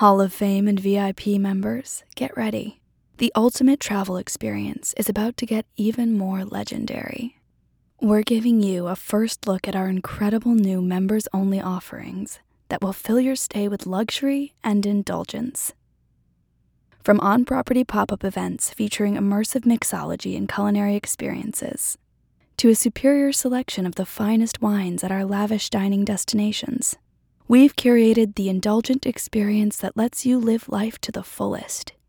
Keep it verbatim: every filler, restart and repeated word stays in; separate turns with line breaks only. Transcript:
Hall of Fame and V I P members, get ready. The ultimate travel experience is about to get even more legendary. We're giving you a first look at our incredible new members-only offerings that will fill your stay with luxury and indulgence. From on-property pop-up events featuring immersive mixology and culinary experiences, to a superior selection of the finest wines at our lavish dining destinations, we've curated the indulgent experience that lets you live life to the fullest.